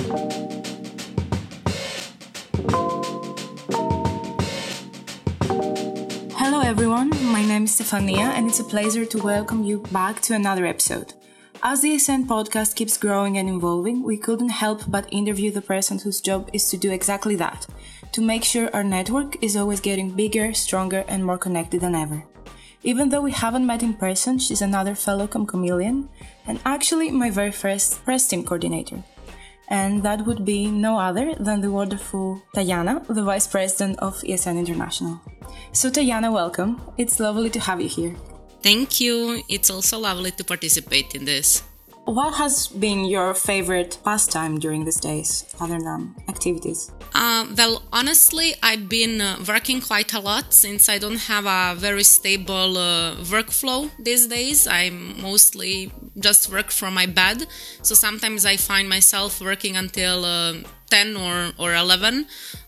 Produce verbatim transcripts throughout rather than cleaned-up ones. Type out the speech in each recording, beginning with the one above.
Hello everyone, my name is Stefania and it's a pleasure to welcome you back to another episode. As the E S N podcast keeps growing and evolving, we couldn't help but interview the person whose job is to do exactly that, to make sure our network is always getting bigger, stronger and more connected than ever. Even though we haven't met in person, she's another fellow Comchameleon and actually my very first press team coordinator. And that would be no other than the wonderful Tayana, the Vice President of E S N International. So Tayana, welcome. It's lovely to have you here. Thank you. It's also lovely to participate in this. What has been your favorite pastime during these days, other than activities? Uh, well, honestly, I've been uh, working quite a lot since I don't have a very stable uh, workflow these days. I mostly just work from my bed. So sometimes I find myself working until uh, ten or, or eleven.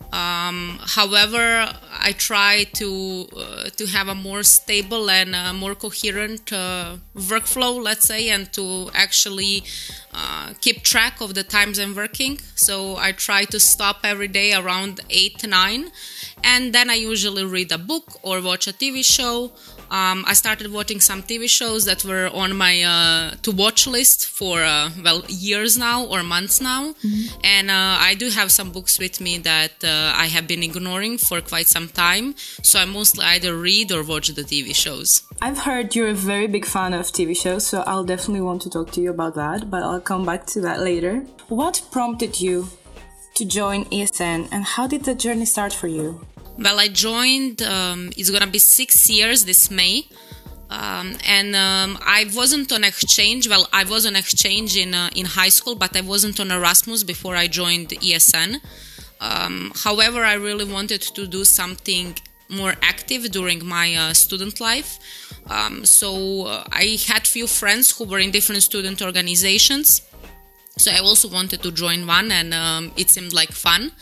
Um, however, I try to uh, to have a more stable and uh, more coherent uh, workflow, let's say, and to actually uh, keep track of the times I'm working. So I try to stop every day around eight to nine, and then I usually read a book or watch a T V show. Um, I started watching some T V shows that were on my uh, to-watch list for, uh, well, years now or months now. Mm-hmm. And uh, I do have some books with me that uh, I have been ignoring for quite some time. So I mostly either read or watch the T V shows. I've heard you're a very big fan of T V shows, so I'll definitely want to talk to you about that, but I'll come back to that later. What prompted you to join E S N and how did the journey start for you? Well, I joined, um, it's going to be six years this May, um, and um, I wasn't on exchange. Well, I was on exchange in uh, in high school, but I wasn't on Erasmus before I joined E S N. Um, however, I really wanted to do something more active during my uh, student life. Um, so uh, I had few friends who were in different student organizations. So I also wanted to join one, and um, it seemed like fun.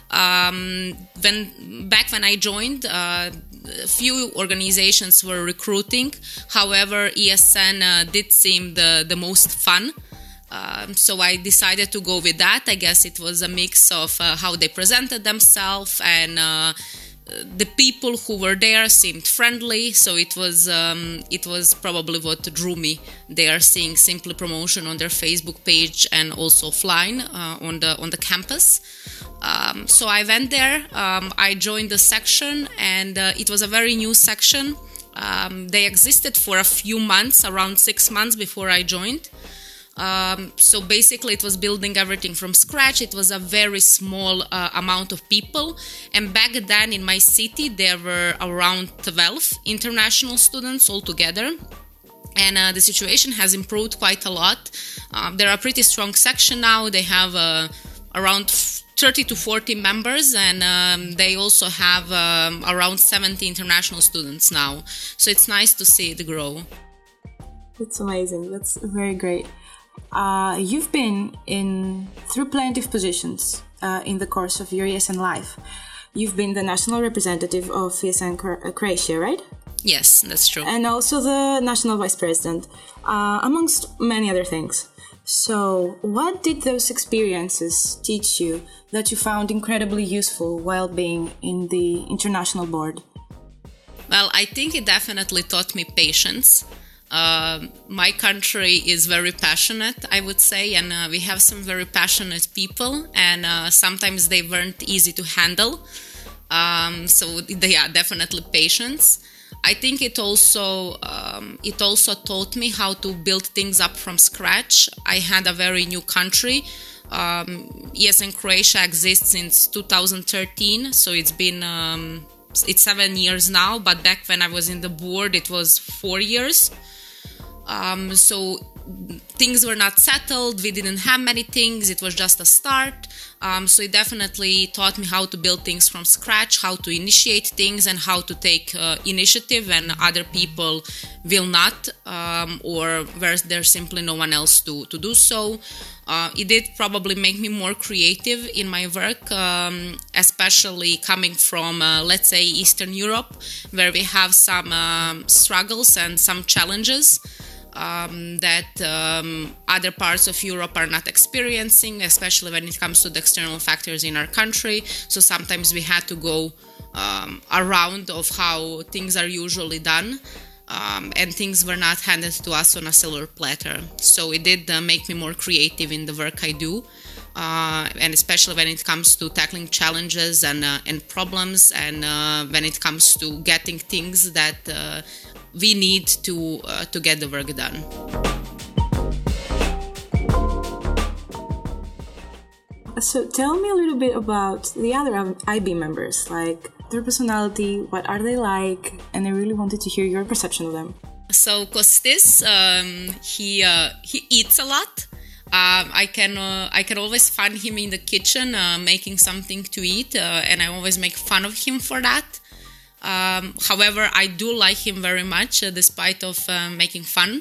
Um, when back when I joined, uh, a few organizations were recruiting. However, E S N uh, did seem the, the most fun. Um, so I decided to go with that. I guess it was a mix of uh, how they presented themselves and uh, the people who were there seemed friendly. So it was um, it was probably what drew me there, seeing Simply promotion on their Facebook page and also offline uh, on the on the campus. Um, so I went there, um, I joined the section, and uh, it was a very new section. Um, they existed for a few months, around six months before I joined. Um, so basically it was building everything from scratch. It was a very small uh, amount of people. And back then in my city, there were around twelve international students altogether. And uh, the situation has improved quite a lot. Um, they're a pretty strong section now. They have uh, around thirty to forty members, and um, they also have um, around seventy international students now. So it's nice to see it grow. That's amazing. That's very great. Uh, you've been in through plenty of positions uh, in the course of your E S N life. You've been the national representative of E S N Croatia, right? Yes, that's true. And also the national vice president, uh, amongst many other things. So, what did those experiences teach you that you found incredibly useful while being in the international board? Well, I think it definitely taught me patience. Uh, my country is very passionate, I would say, and uh, we have some very passionate people, and uh, sometimes they weren't easy to handle. Um, so, yeah, definitely patience. I think it also um, it also taught me how to build things up from scratch. I had a very new country. Um, E S N Croatia exists since two thousand thirteen, so it's been um, it's seven years now. But back when I was in the board, it was four years. Um, so things were not settled. We didn't have many things. It was just a start. Um, so it definitely taught me how to build things from scratch, how to initiate things, and how to take uh, initiative when other people will not, um, or where there's simply no one else to, to do so. Uh, it did probably make me more creative in my work, um, especially coming from, uh, let's say, Eastern Europe, where we have some um, struggles and some challenges. um, that um, other parts of Europe are not experiencing, especially when it comes to the external factors in our country. So sometimes we had to go um, around of how things are usually done. Um, and things were not handed to us on a silver platter. So it did uh, make me more creative in the work I do, uh, and especially when it comes to tackling challenges and uh, and problems, and uh, when it comes to getting things that uh, we need to uh, to get the work done. So tell me a little bit about the other I B members, like their personality, what are they like, and I really wanted to hear your perception of them. So Kostis, um, he uh, he eats a lot. Um, I can uh, I can always find him in the kitchen uh, making something to eat, uh, and I always make fun of him for that. Um, however, I do like him very much, uh, despite of uh, making fun.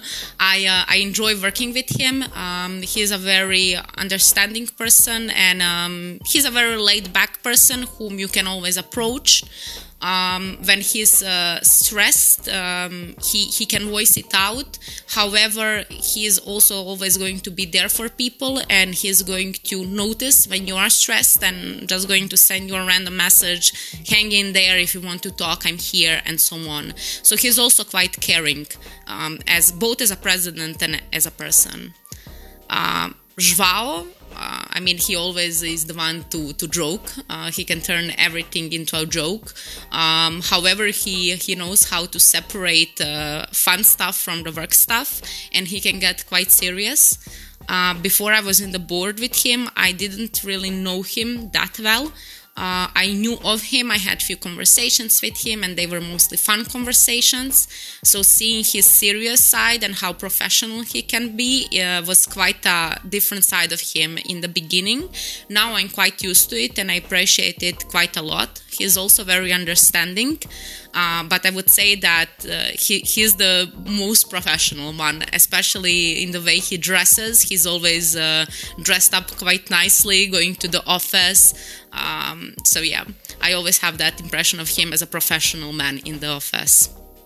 I uh, I enjoy working with him. Um, he's a very understanding person, and um, he's a very laid-back person whom you can always approach. Um, when he's uh, stressed, um, he, he can voice it out. However, he is also always going to be there for people, and he's going to notice when you are stressed and just going to send you a random message, hang in there if you want to talk, I'm here, and so on. So he's also quite caring, um, as both as a president and as a person. Uh, João, Uh, I mean, he always is the one to, to joke. Uh, he can turn everything into a joke. Um, however, he, he knows how to separate uh, fun stuff from the work stuff, and he can get quite serious. Uh, before I was in the board with him, I didn't really know him that well. Uh, I knew of him, I had few conversations with him, and they were mostly fun conversations. So seeing his serious side and how professional he can be uh, was quite a different side of him in the beginning. Now I'm quite used to it, and I appreciate it quite a lot. He's also very understanding, uh, but I would say that uh, he, he's the most professional one, especially in the way he dresses. He's always uh, dressed up quite nicely, going to the office. Um, so yeah, I always have that impression of him as a professional man in the office.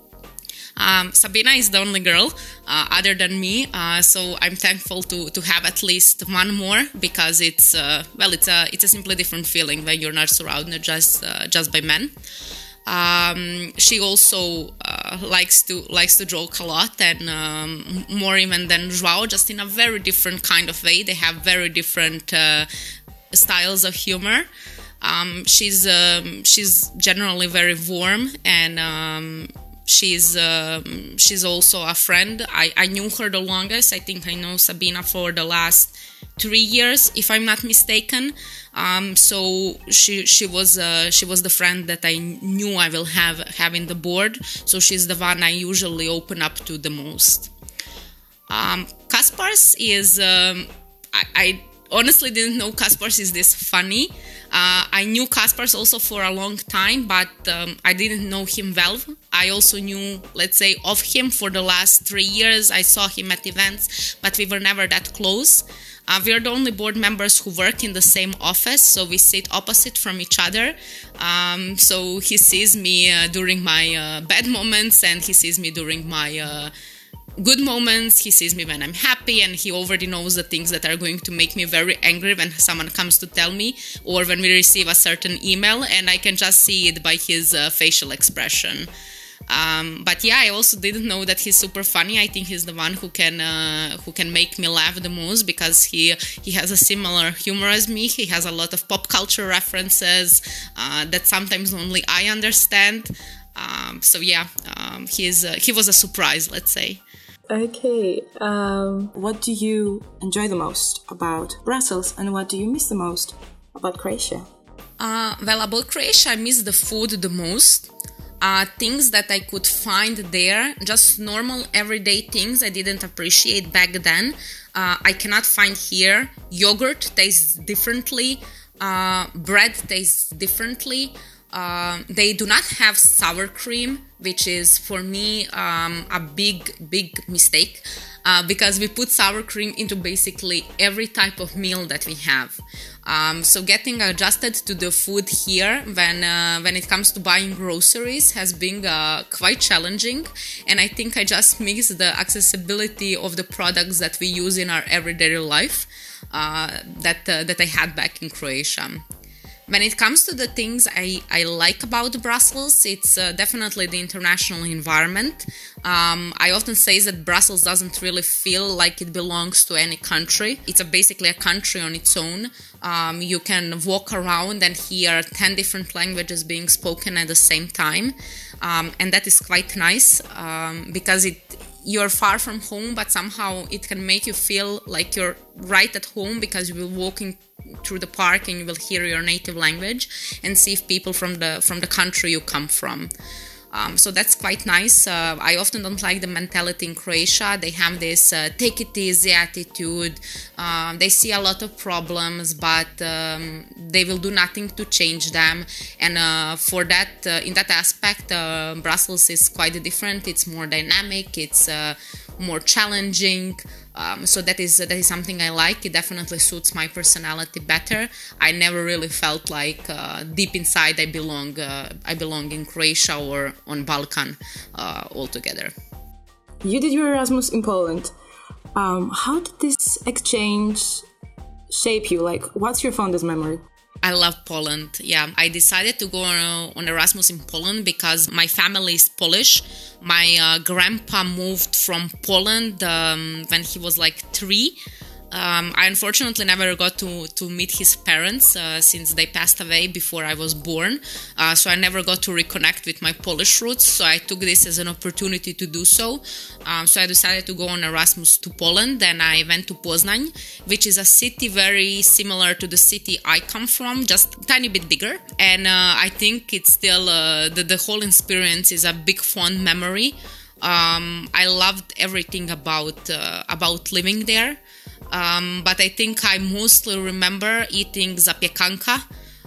Um, Sabina is the only girl uh, other than me, uh, so I'm thankful to to have at least one more, because it's uh, well, it's a it's a simply different feeling when you're not surrounded just uh, just by men. Um, she also uh, likes to likes to joke a lot, and um, more even than João, just in a very different kind of way. They have very different uh, styles of humor. Um, she's um, she's generally very warm, and um, she's um, she's also a friend. I, I knew her the longest. I think I know Sabina for the last three years, if I'm not mistaken. Um, so she she was uh, she was the friend that I knew I will have have in the board. So she's the one I usually open up to the most. Um, Kaspars is um, I. I honestly didn't know Kaspars is this funny. Uh, I knew Kaspars also for a long time, but um, I didn't know him well. I also knew, let's say, of him for the last three years. I saw him at events, but we were never that close. Uh, we are the only board members who work in the same office, so we sit opposite from each other. Um, so he sees me uh, during my uh, bad moments, and he sees me during my uh, good moments. He sees me when I'm happy, and he already knows the things that are going to make me very angry when someone comes to tell me, or when we receive a certain email, and I can just see it by his uh, facial expression. Um, but yeah, I also didn't know that he's super funny. I think he's the one who can uh, who can make me laugh the most, because he he has a similar humor as me. He has a lot of pop culture references uh, that sometimes only I understand. Um, so yeah, um, he's uh, he was a surprise, let's say. Okay, um, what do you enjoy the most about Brussels, and what do you miss the most about Croatia? Uh, well, about Croatia, I miss the food the most. Uh, things that I could find there, just normal everyday things I didn't appreciate back then, uh, I cannot find here. Yogurt tastes differently, uh, bread tastes differently. Uh, they do not have sour cream, which is for me um, a big, big mistake. uh, because we put sour cream into basically every type of meal that we have. Um, so getting adjusted to the food here when uh, when it comes to buying groceries has been uh, quite challenging, and I think I just miss the accessibility of the products that we use in our everyday life uh, that uh, that I had back in Croatia. When it comes to the things I, I like about Brussels, it's uh, definitely the international environment. Um, I often say that Brussels doesn't really feel like it belongs to any country. It's a, basically a country on its own. Um, you can walk around and hear ten different languages being spoken at the same time. Um, and that is quite nice um, because it you're far from home, but somehow it can make you feel like you're right at home because you will walking through the park and you will hear your native language and see if people from the from the country you come from. Um, so that's quite nice. Uh, I often don't like the mentality in Croatia. They have this uh, take it easy attitude. Uh, they see a lot of problems, but um, they will do nothing to change them. And uh, for that, uh, in that aspect, uh, Brussels is quite different. It's more dynamic. It's uh, more challenging. Um, so that is that is something I like. It definitely suits my personality better. I never really felt like uh, deep inside I belong. Uh, I belong in Croatia or on Balkan uh, altogether. You did your Erasmus in Poland. Um, how did this exchange shape you? Like, what's your fondest memory? I love Poland. Yeah, I decided to go on, on Erasmus in Poland because my family is Polish. My uh, grandpa moved from Poland um, when he was like three. Um, I unfortunately never got to, to meet his parents uh, since they passed away before I was born. Uh, so I never got to reconnect with my Polish roots. So I took this as an opportunity to do so. Um, so I decided to go on Erasmus to Poland. Then I went to Poznań, which is a city very similar to the city I come from, just a tiny bit bigger. And uh, I think it's still, uh, the, the whole experience is a big fond memory. Um, I loved everything about, uh, about living there. Um, but I think I mostly remember eating zapiekanka.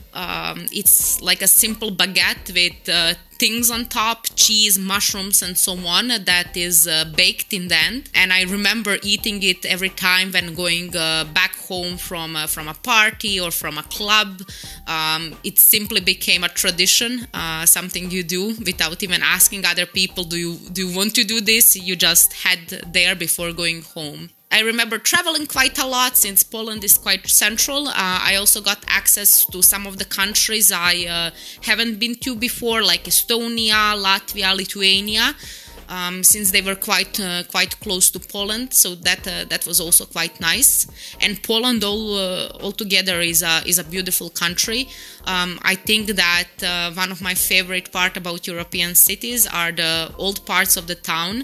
Um, it's like a simple baguette with uh, things on top, cheese, mushrooms, and so on that is uh, baked in the end. And I remember eating it every time when going uh, back home from uh, from a party or from a club. Um, it simply became a tradition, uh, something you do without even asking other people, do you do you want to do this? You just had there before going home. I remember traveling quite a lot since Poland is quite central. Uh, I also got access to some of the countries I uh, haven't been to before, like Estonia, Latvia, Lithuania, um, since they were quite uh, quite close to Poland. So that uh, that was also quite nice. And Poland all uh, altogether is a is a beautiful country. Um, I think that uh, one of my favorite part about European cities are the old parts of the town.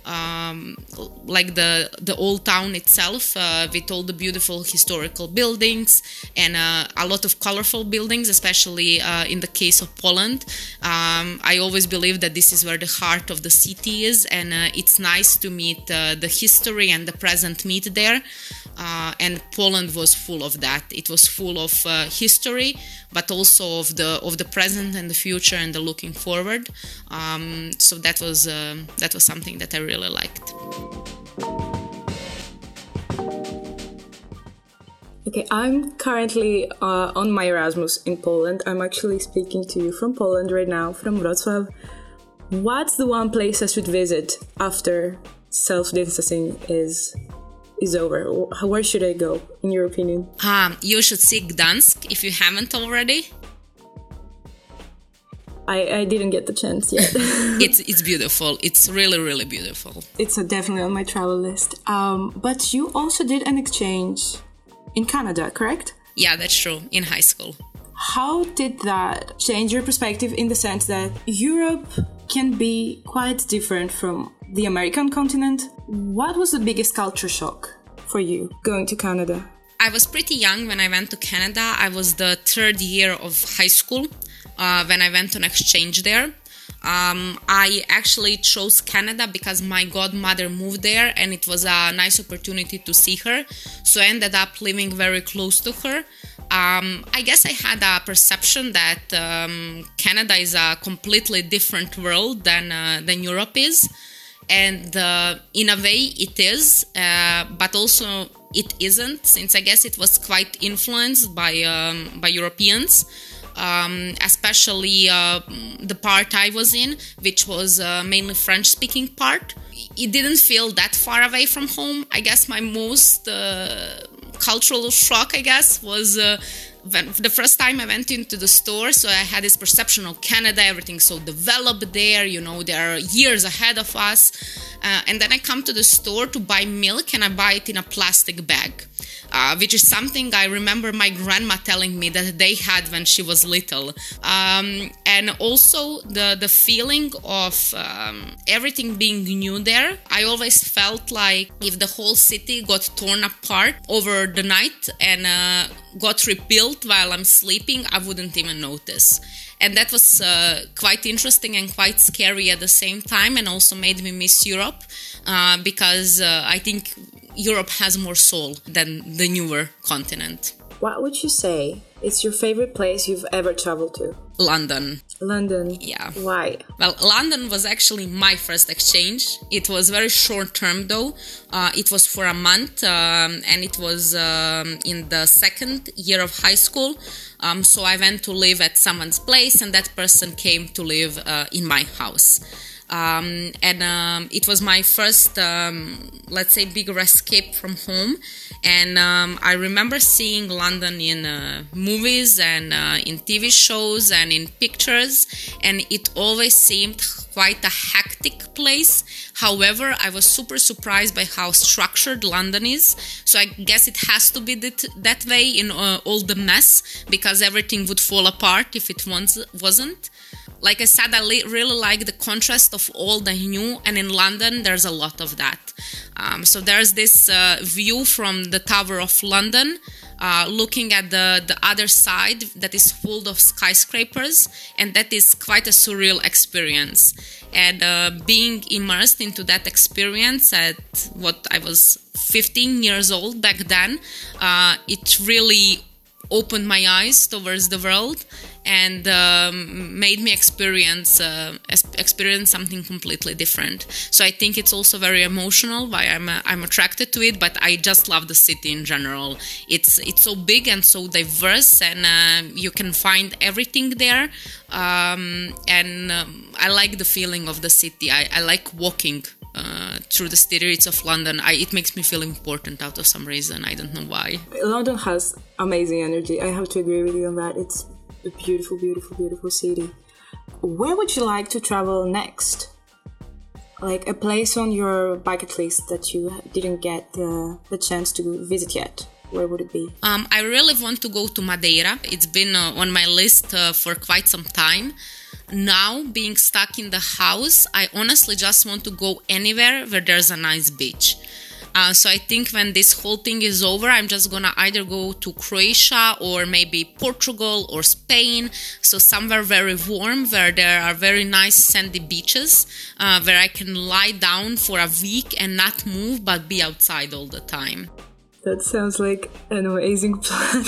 Um, like the the old town itself uh, with all the beautiful historical buildings and uh, a lot of colorful buildings, especially uh, in the case of Poland. Um, I always believe that this is where the heart of the city is, and uh, it's nice to meet uh, the history and the present meet there. Uh, and Poland was full of that. It was full of uh, history, but also of the of the present and the future and the looking forward. Um, so that was uh, that was something that I really liked. Okay, I'm currently uh, on my Erasmus in Poland. I'm actually speaking to you from Poland right now, from Wrocław. What's the one place I should visit after self-distancing is is over? Where should I go, in your opinion? Um, you should see Gdansk if you haven't already. I, I didn't get the chance yet. it's it's beautiful. It's really, really beautiful. It's uh, definitely on my travel list. Um, but you also did an exchange in Canada, correct? Yeah, that's true, in high school. How did that change your perspective in the sense that Europe can be quite different from the American continent? What was the biggest culture shock for you going to Canada? I was pretty young when I went to Canada. I was the third year of high school uh, when I went on exchange there. Um, I actually chose Canada because my godmother moved there and it was a nice opportunity to see her. So I ended up living very close to her. Um, I guess I had a perception that um, Canada is a completely different world than uh, than Europe is. and uh, in a way it is, uh, but also it isn't, since I guess it was quite influenced by um, by Europeans. Um, especially uh, the part I was in, which was uh, mainly French-speaking part. It didn't feel that far away from home. I guess my most uh, cultural shock, I guess, was uh, when, the first time I went into the store. So I had this perception of Canada, everything so developed there, you know, they are years ahead of us. Uh, and then I come to the store to buy milk, and I buy it in a plastic bag. Uh, which is something I remember my grandma telling me that they had when she was little. Um, and also the, the feeling of um, everything being new there. I always felt like if the whole city got torn apart over the night and uh, got rebuilt while I'm sleeping, I wouldn't even notice. And that was uh, quite interesting and quite scary at the same time, and also made me miss Europe uh, because uh, I think Europe has more soul than the newer continent. What would you say is your favorite place you've ever traveled to? London. London? Yeah. Why? Well, London was actually my first exchange. It was very short term though. Uh, it was for a month um, and it was um, in the second year of high school. Um, so I went to live at someone's place, and that person came to live uh, in my house. Um, and um, it was my first, um, let's say, bigger escape from home. And um, I remember seeing London in uh, movies and uh, in T V shows and in pictures, and it always seemed quite a hectic place. However, I was super surprised by how structured London is. So I guess it has to be that, that way in uh, all the mess, because everything would fall apart if it once wasn't. Like I said, I li- really like the contrast of old and new, and in London there's a lot of that. Um, so there's this uh, view from the Tower of London, uh, looking at the, the other side that is full of skyscrapers, and that is quite a surreal experience. And uh, being immersed into that experience at what I was fifteen years old back then, uh, it really opened my eyes towards the world and um, made me experience uh, experience something completely different. So I think it's also very emotional why I'm uh, I'm attracted to it, but I just love the city in general. It's it's so big and so diverse, and uh, you can find everything there. Um, and um, I like the feeling of the city. I, I like walking Uh, through the streets of London. I, it makes me feel important out of some reason. I don't know why. London has amazing energy. I have to agree with you on that. It's a beautiful, beautiful, beautiful city. Where would you like to travel next? Like a place on your bucket list that you didn't get the, the chance to visit yet. Where would it be? Um, I really want to go to Madeira. It's been uh, on my list uh, for quite some time. Now, being stuck in the house, I honestly just want to go anywhere where there's a nice beach. Uh, so I think when this whole thing is over, I'm just gonna either go to Croatia or maybe Portugal or Spain. So somewhere very warm where there are very nice sandy beaches, uh, where I can lie down for a week and not move but be outside all the time. That sounds like an amazing plan.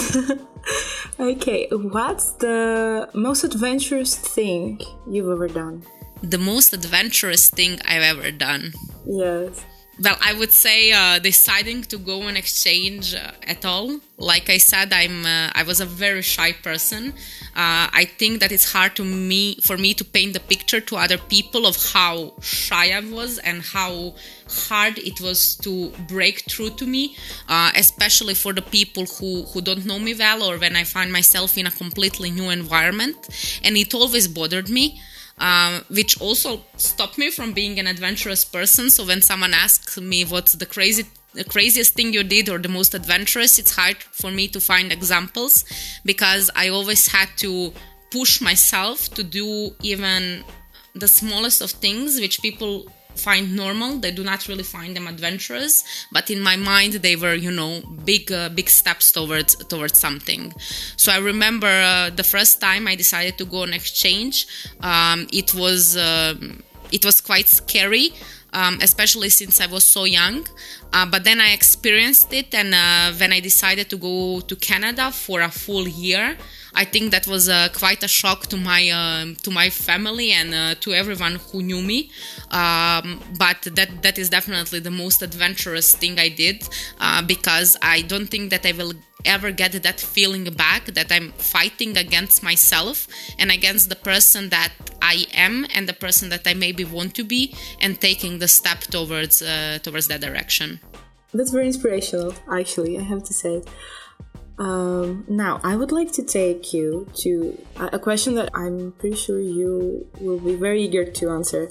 Okay, what's the most adventurous thing you've ever done? The most adventurous thing I've ever done? Yes. Well, I would say uh, deciding to go on exchange uh, at all. Like I said, I'm uh, I was a very shy person. Uh, I think that it's hard to me for me to paint the picture to other people of how shy I was and how hard it was to break through to me, uh, especially for the people who, who don't know me well, or when I find myself in a completely new environment. And it always bothered me. Um, which also stopped me from being an adventurous person. So when someone asks me what's the crazy, the craziest thing you did or the most adventurous, it's hard for me to find examples, because I always had to push myself to do even the smallest of things, which people find normal. They do not really find them adventurous, but in my mind they were, you know, big uh, big steps towards towards something. So I remember uh, the first time I decided to go on exchange, um, it was uh, it was quite scary. um, especially since I was so young. Uh, but then I experienced it, and uh, when I decided to go to Canada for a full year, I think that was uh, quite a shock to my uh, to my family and uh, to everyone who knew me. Um, but that that is definitely the most adventurous thing I did, uh, because I don't think that I will ever get that feeling back, that I'm fighting against myself and against the person that I am and the person that I maybe want to be, and taking the step towards uh, towards that direction. That's very inspirational, actually, I have to say. Um, now, I would like to take you to a question that I'm pretty sure you will be very eager to answer.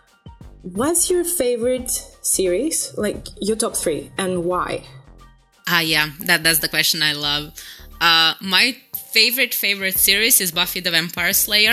What's your favorite series, like your top three, and why? Ah, yeah, that, that's the question I love. Uh, my favorite, favorite series is Buffy the Vampire Slayer.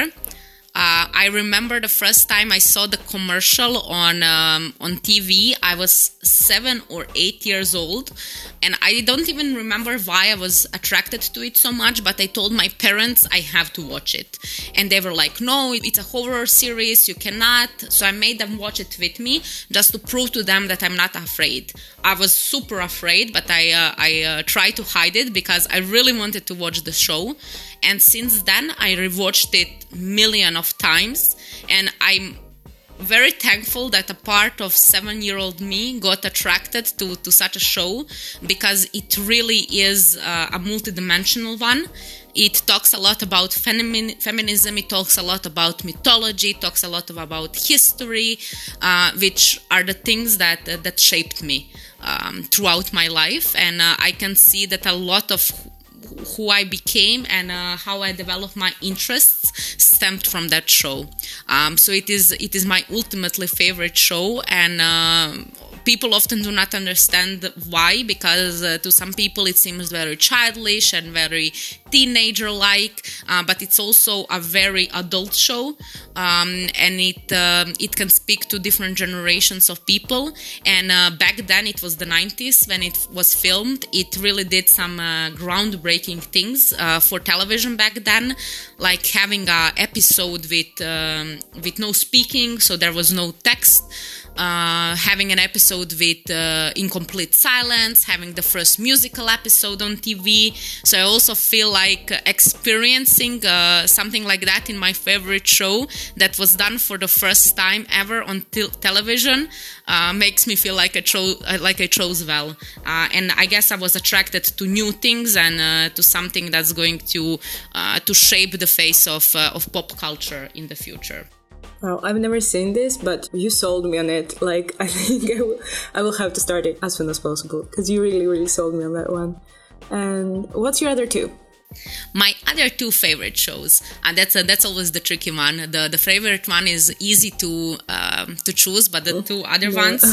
Uh, I remember the first time I saw the commercial on um, on T V. I was seven or eight years old, and I don't even remember why I was attracted to it so much, but I told my parents I have to watch it. And they were like, no, it's a horror series, you cannot. So I made them watch it with me, just to prove to them that I'm not afraid. I was super afraid, but I, uh, I uh, tried to hide it because I really wanted to watch the show. And since then, I rewatched it million of times, and I'm very thankful that a part of seven-year-old me got attracted to, to such a show, because it really is uh, a multidimensional one. It talks a lot about femi- feminism, it talks a lot about mythology, it talks a lot about history, uh, which are the things that, uh, that shaped me um, throughout my life. And uh, I can see that a lot of who I became and uh, how I developed my interests stemmed from that show. Um, so it is it is my ultimately favorite show, and uh, people often do not understand why, because uh, to some people it seems very childish and very teenager-like, uh, but it's also a very adult show, um, and it um, it can speak to different generations of people. And uh, back then, it was the nineties when it was filmed. It really did some uh, groundbreaking things uh, for television back then, like having an episode with um, with no speaking, so there was no text. Uh, having an episode with uh, incomplete silence, having the first musical episode on T V. So I also feel like experiencing uh, something like that in my favorite show that was done for the first time ever on te- television uh, makes me feel like I, cho- like I chose well. Uh, and I guess I was attracted to new things and uh, to something that's going to uh, to shape the face of uh, of pop culture in the future. Wow, I've never seen this, but you sold me on it. Like, I think I will, I will have to start it as soon as possible, because you really, really sold me on that one. And what's your other two? My other two favorite shows, and that's a, that's always the tricky one. The the favorite one is easy to um, to choose, but the two other yeah. ones,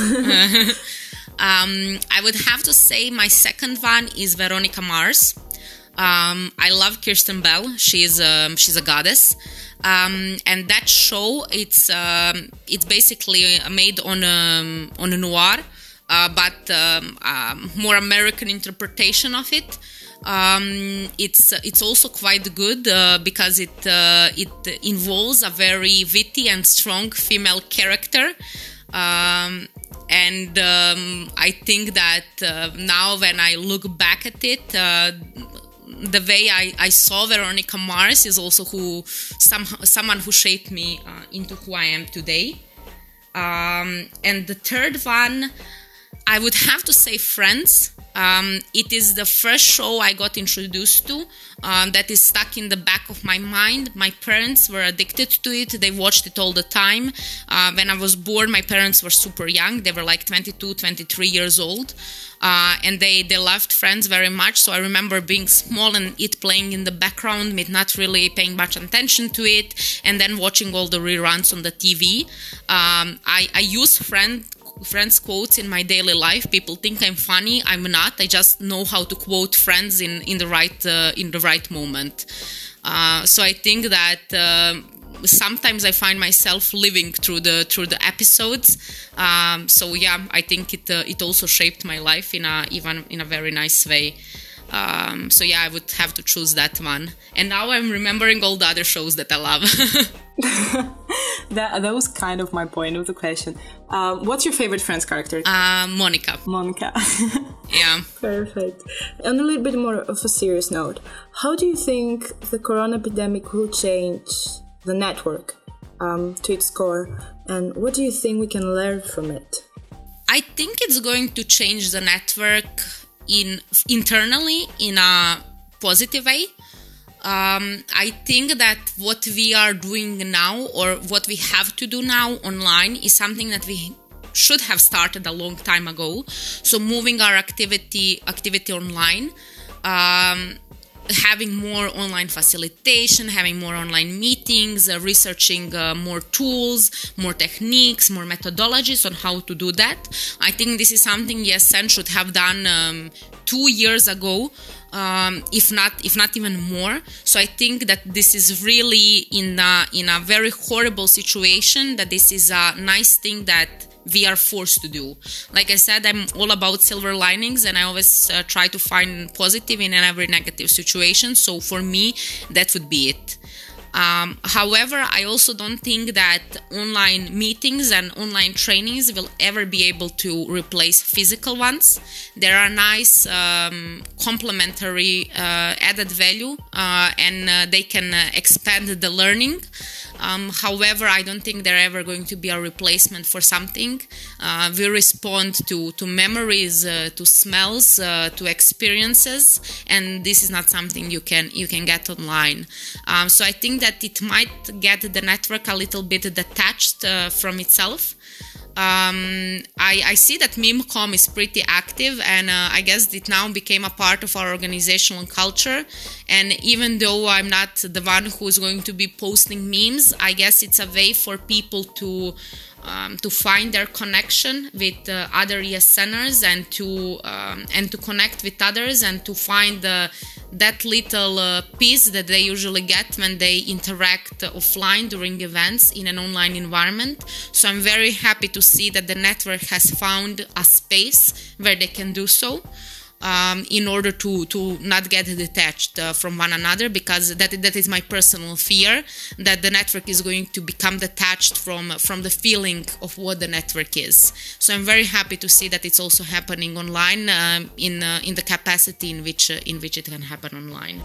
um, I would have to say my second one is Veronica Mars. Um, I love Kirsten Bell. She's um, she's a goddess. Um, and that show, it's um, it's basically made on a, on a noir, uh, but um, um, more American interpretation of it. Um, it's it's also quite good uh, because it uh, it involves a very witty and strong female character. Um, and um, I think that uh, now when I look back at it, uh, the way I, I saw Veronica Mars is also who some, someone who shaped me uh, into who I am today. Um, and the third one, I would have to say Friends. Um, it is the first show I got introduced to um, that is stuck in the back of my mind. My parents were addicted to it. They watched it all the time. Uh, when I was born, my parents were super young. They were like twenty-two, twenty-three years old. Uh, and they, they loved Friends very much. So I remember being small and it playing in the background, me not really paying much attention to it, and then watching all the reruns on the T V. Um, I, I use Friends Friends quotes in my daily life. People think I'm funny. I'm not. I just know how to quote Friends in in the right uh, in the right moment. Uh, so I think that uh, sometimes I find myself living through the through the episodes. Um, so yeah, I think it uh, it also shaped my life in a even in a very nice way. Um, so yeah, I would have to choose that one. And now I'm remembering all the other shows that I love. that that was kind of my point of the question. Um, what's your favorite Friends character? Uh, Monica. Monica. Yeah. Perfect. On a little bit more of a serious note, how do you think the corona epidemic will change the network um, to its core, and what do you think we can learn from it? I think it's going to change the network in internally in a positive way. Um, I think that what we are doing now, or what we have to do now online, is something that we should have started a long time ago. So moving our activity activity online, um, having more online facilitation, having more online meetings, uh, researching uh, more tools, more techniques, more methodologies on how to do that. I think this is something E S N should have done um, two years ago, um, if not if not even more. So I think that this is really in a, in a very horrible situation, that this is a nice thing that we are forced to do. Like I said, I'm all about silver linings, and I always uh, try to find positive in every negative situation. So for me, that would be it. Um, however, I also don't think that online meetings and online trainings will ever be able to replace physical ones. There are nice um, complementary uh, added value, uh, and uh, they can uh, expand the learning. Um, however, I don't think they're ever going to be a replacement for something. Uh, we respond to, to memories, uh, to smells, uh, to experiences, and this is not something you can you can get online. Um, so I think that it might get the network a little bit detached uh, from itself. Um, I, I see that meme dot com is pretty active, and uh, I guess it now became a part of our organizational culture. And even though I'm not the one who's going to be posting memes, I guess it's a way for people to um, to find their connection with uh, other ESNers, and to um, and to connect with others, and to find uh, that little uh, piece that they usually get when they interact offline during events in an online environment. So I'm very happy to see that the network has found a space where they can do so, um, in order to, to not get detached uh, from one another, because that that is my personal fear, that the network is going to become detached from, from the feeling of what the network is. So I'm very happy to see that it's also happening online um, in uh, in the capacity in which uh, in which it can happen online.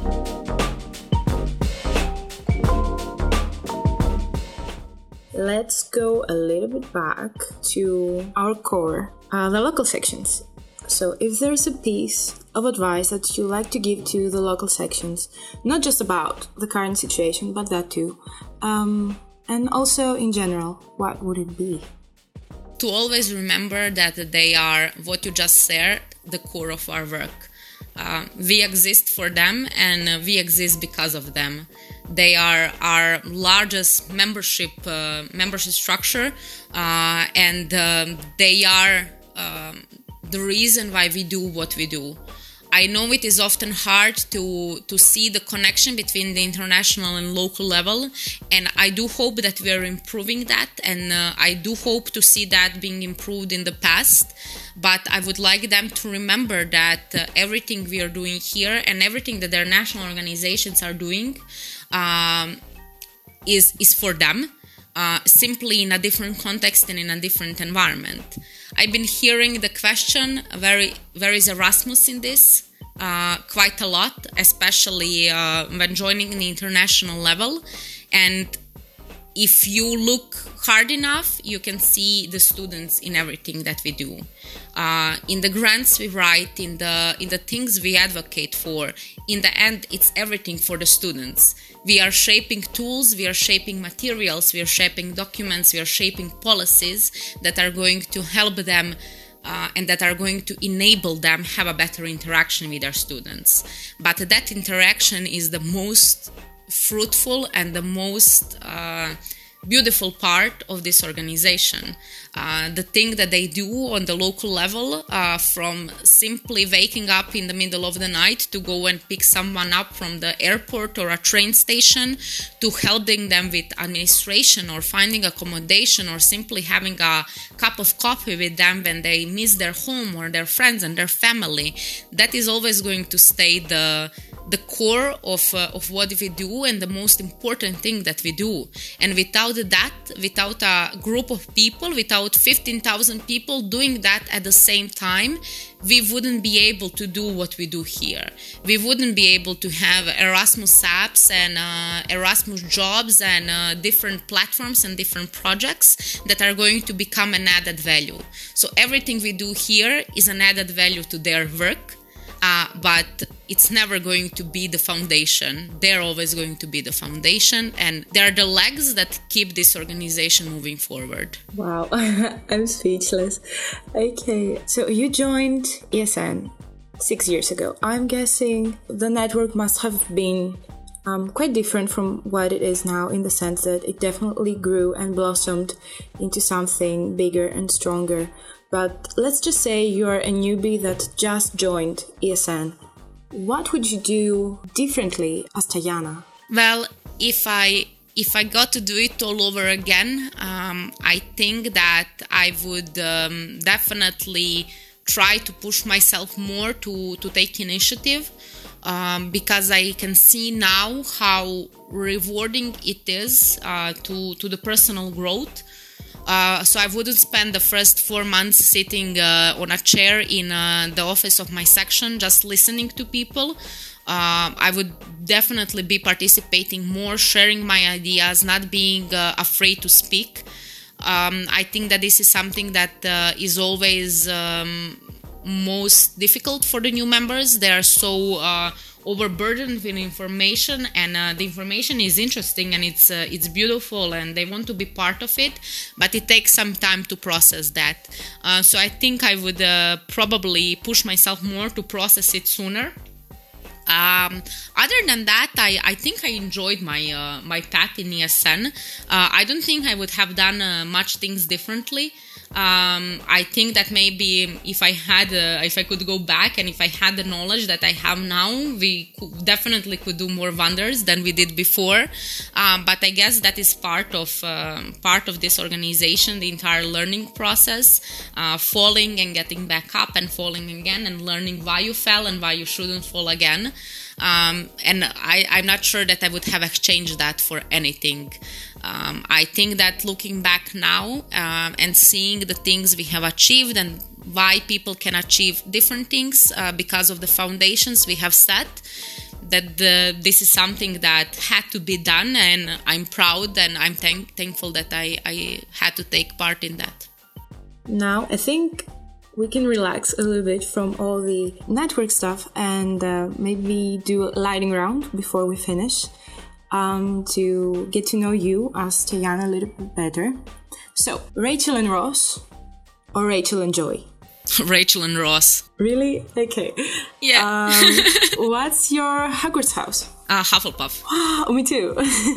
Let's go a little bit back to our core, uh, the local sections. So if there's a piece of advice that you like to give to the local sections, not just about the current situation, but that too, um, and also in general, what would it be? To always remember that they are, what you just said, the core of our work. Uh, we exist for them, and uh, we exist because of them. They are our largest membership uh, membership structure, uh, and um, they are um, the reason why we do what we do. I know it is often hard to, to see the connection between the international and local level, and I do hope that we are improving that, and uh, I do hope to see that being improved in the past. But I would like them to remember that uh, everything we are doing here, and everything that their national organizations are doing, um, is, is for them. Uh, simply in a different context and in a different environment. I've been hearing the question, where, where is Erasmus in this? Uh, quite a lot, especially uh, when joining the international level. And if you look hard enough, you can see the students in everything that we do. Uh, in the grants we write, in the in the things we advocate for, in the end, it's everything for the students. We are shaping tools, we are shaping materials, we are shaping documents, we are shaping policies that are going to help them uh, and that are going to enable them have a better interaction with our students. But that interaction is the most fruitful and the most uh, beautiful part of this organization. Uh, the thing that they do on the local level, uh, from simply waking up in the middle of the night to go and pick someone up from the airport or a train station, to helping them with administration or finding accommodation, or simply having a cup of coffee with them when they miss their home or their friends and their family. That is always going to stay the the core of uh, of what we do and the most important thing that we do. And without that, without a group of people, without fifteen thousand people doing that at the same time, we wouldn't be able to do what we do here. We wouldn't be able to have Erasmus apps and uh, Erasmus jobs and uh, different platforms and different projects that are going to become an added value. So everything we do here is an added value to their work, uh, but it's never going to be the foundation. They're always going to be the foundation, and they're the legs that keep this organization moving forward. Wow, I'm speechless. Okay, so you joined E S N six years ago. I'm guessing the network must have been um, quite different from what it is now, in the sense that it definitely grew and blossomed into something bigger and stronger. But let's just say you're a newbie that just joined E S N. What would you do differently as Tajana? Well, if I if I got to do it all over again, um, I think that I would um, definitely try to push myself more to, to take initiative, um, because I can see now how rewarding it is uh, to, to the personal growth. Uh, so I wouldn't spend the first four months sitting uh, on a chair in uh, the office of my section just listening to people. Uh, I would definitely be participating more, sharing my ideas, not being uh, afraid to speak. Um, I think that this is something that uh, is always um, most difficult for the new members. They are so uh, overburdened with information, and uh, the information is interesting and it's uh, it's beautiful, and they want to be part of it, but it takes some time to process that. Uh, so I think I would uh, probably push myself more to process it sooner. Um, other than that, I, I think I enjoyed my uh, my path in E S N. Uh, I don't think I would have done uh, much things differently. Um, I think that maybe if I had, uh, if I could go back and if I had the knowledge that I have now, we could, definitely could do more wonders than we did before. Um, but I guess that is part of uh, part of this organization, the entire learning process, uh, falling and getting back up and falling again and learning why you fell and why you shouldn't fall again. Um, and I, I'm not sure that I would have exchanged that for anything. Um, I think that looking back now um, and seeing the things we have achieved and why people can achieve different things uh, because of the foundations we have set, that the, this is something that had to be done, and I'm proud and I'm thank- thankful that I, I had to take part in that. Now, I think we can relax a little bit from all the network stuff and uh, maybe do a lightning round before we finish. Um, to get to know you as Tajana a little bit better. So, Rachel and Ross or Rachel and Joy? Rachel and Ross. Really? Okay. Yeah. um, what's your Hogwarts house? Uh, Hufflepuff. Oh, me too.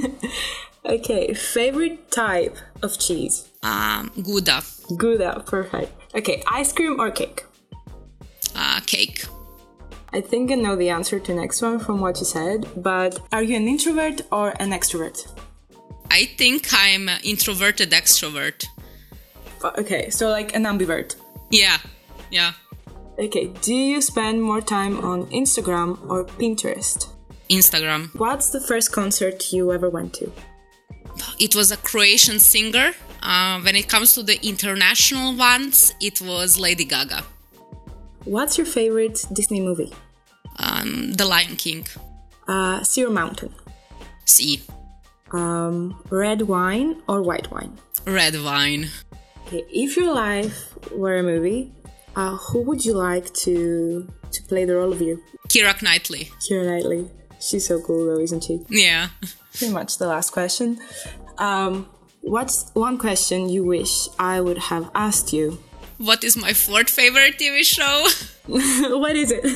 Okay, favorite type of cheese? Um, Gouda. Gouda, perfect. Okay, ice cream or cake? Uh, cake. I think I know the answer to the next one from what you said, but are you an introvert or an extrovert? I think I'm an introverted extrovert. Okay, so like an ambivert. Yeah, yeah. Okay, do you spend more time on Instagram or Pinterest? Instagram. What's the first concert you ever went to? It was a Croatian singer. Uh, when it comes to the international ones, it was Lady Gaga. What's your favorite Disney movie? Um, The Lion King. Uh, Sea or Mountain? Sea. Um, red wine or white wine? Red wine. Okay, if your life were a movie, uh, who would you like to to play the role of you? Keira Knightley. Keira Knightley. She's so cool though, isn't she? Yeah. Pretty much the last question. Um, what's one question you wish I would have asked you? What is my fourth favorite T V show? What is it?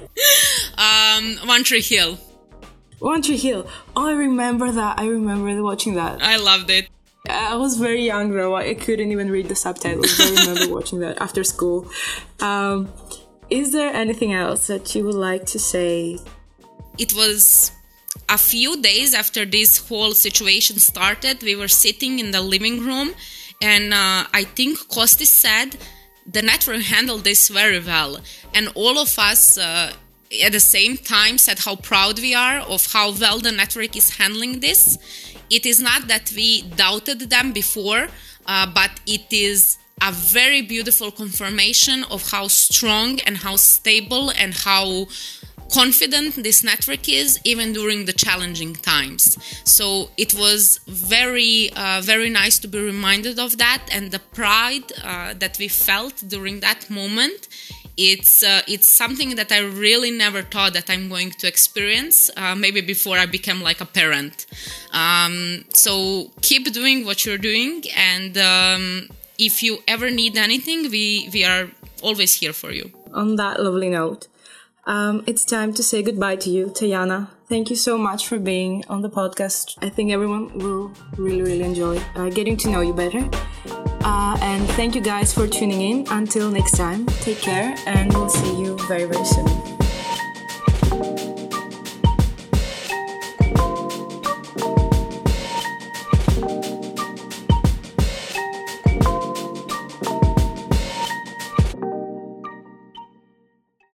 um, One Tree Hill. One Tree Hill. Oh, I remember that. I remember watching that. I loved it. I was very young though. I couldn't even read the subtitles. I remember watching that after school. Um, is there anything else that you would like to say? It was a few days after this whole situation started. We were sitting in the living room, and uh, I think Kostis said the network handled this very well, and all of us uh, at the same time said how proud we are of how well the network is handling this. It is not that we doubted them before, uh, but it is a very beautiful confirmation of how strong and how stable and how confident this network is, even during the challenging times. So it was very, uh, very nice to be reminded of that, and the pride uh, that we felt during that moment. It's uh, it's something that I really never thought that I'm going to experience, uh, maybe before I became like a parent. Um, so keep doing what you're doing, and um, if you ever need anything, we, we are always here for you. On that lovely note, Um, it's time to say goodbye to you, Tajana. Thank you so much for being on the podcast. I think everyone will really, really enjoy uh, getting to know you better. Uh, and thank you guys for tuning in. Until next time, take care, and we'll see you very, very soon.